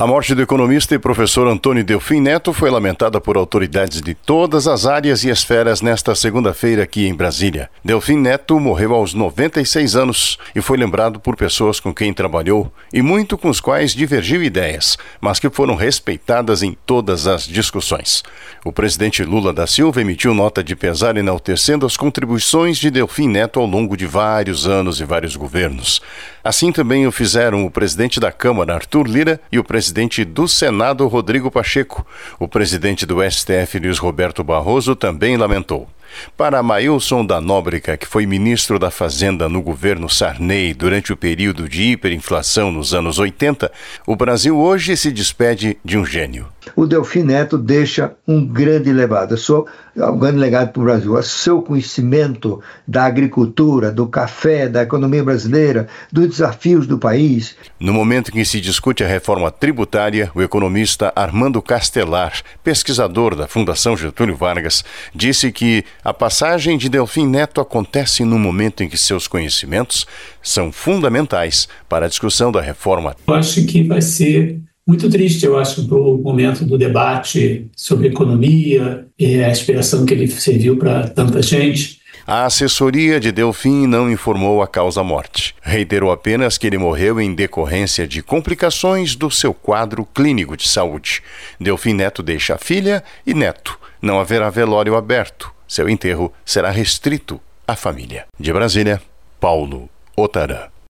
A morte do economista e professor Antônio Delfim Neto foi lamentada por autoridades de todas as áreas e esferas nesta segunda-feira aqui em Brasília. Delfim Neto morreu aos 96 anos e foi lembrado por pessoas com quem trabalhou e muito com os quais divergiu ideias, mas que foram respeitadas em todas as discussões. O presidente Lula da Silva emitiu nota de pesar enaltecendo as contribuições de Delfim Neto ao longo de vários anos e vários governos. Assim também o fizeram o presidente da Câmara, Arthur Lira, e o presidente do Senado, Rodrigo Pacheco. O presidente do STF, Luiz Roberto Barroso, também lamentou. Para Maílson da Nóbrega, que foi ministro da Fazenda no governo Sarney durante o período de hiperinflação nos anos 80, o Brasil hoje se despede de um gênio. O Delfim Neto deixa um grande legado, um grande legado para o Brasil. O seu conhecimento da agricultura, do café, da economia brasileira, dos desafios do país. No momento em que se discute a reforma tributária, o economista Armando Castelar, pesquisador da Fundação Getúlio Vargas, disse que a passagem de Delfim Neto acontece no momento em que seus conhecimentos são fundamentais para a discussão da reforma. Eu acho que vai ser muito triste, eu acho, para o momento do debate sobre economia e a inspiração que ele serviu para tanta gente. A assessoria de Delfim não informou a causa-morte. Reiterou apenas que ele morreu em decorrência de complicações do seu quadro clínico de saúde. Delfim Neto deixa filha e neto. Não haverá velório aberto. Seu enterro será restrito à família. De Brasília, Paulo Otarã.